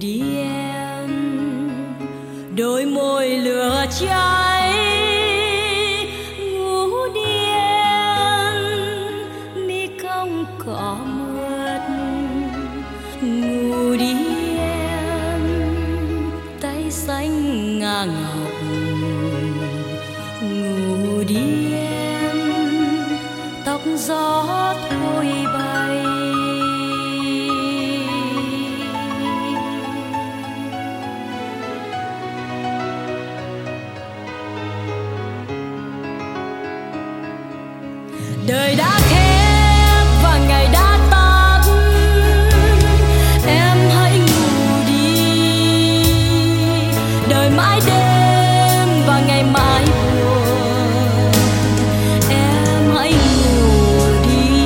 đi em, đôi môi lửa cháy. Ngủ đi em, mi cong cỏ mượt. Ngủ đi em, tay xanh ngà ngọc. Ngủ đi em, tóc gió thôi bay. Đời đã khép và ngày đã tắt, em hãy ngủ đi. Đời mãi đêm và ngày mãi buồn, em hãy ngủ đi.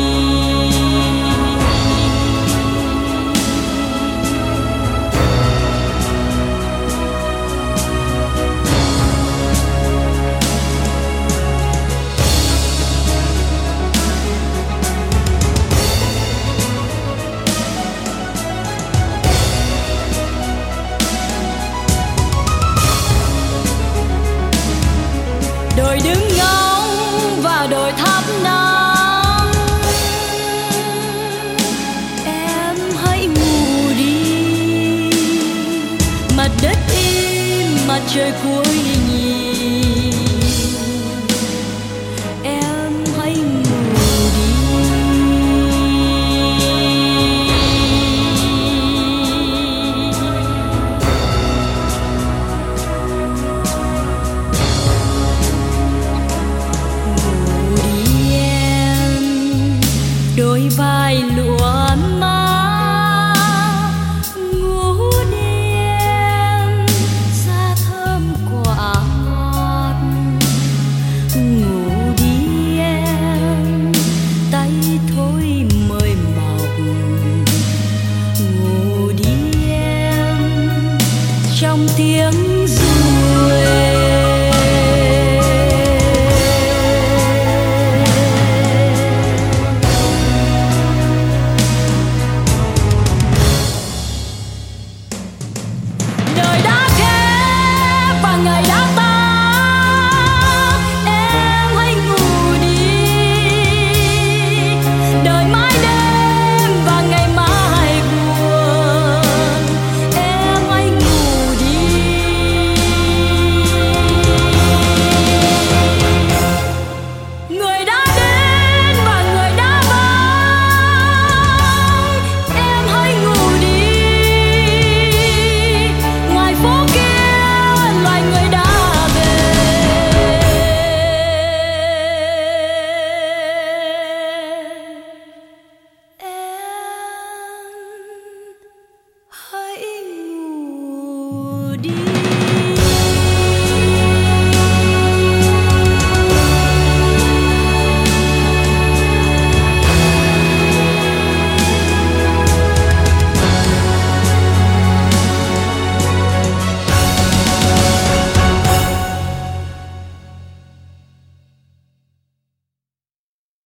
Đồi đứng ngóng và đồi thắp nắng, em hãy ngủ đi. Mặt đất im, mặt trời cuối nhìn, em hãy ngủ đi. Đôi vai lụa má. Ngủ đi em, da thơm quả ngọt. Ngủ đi em, tay thôi mời mọc. Ngủ đi em, trong tiếng ru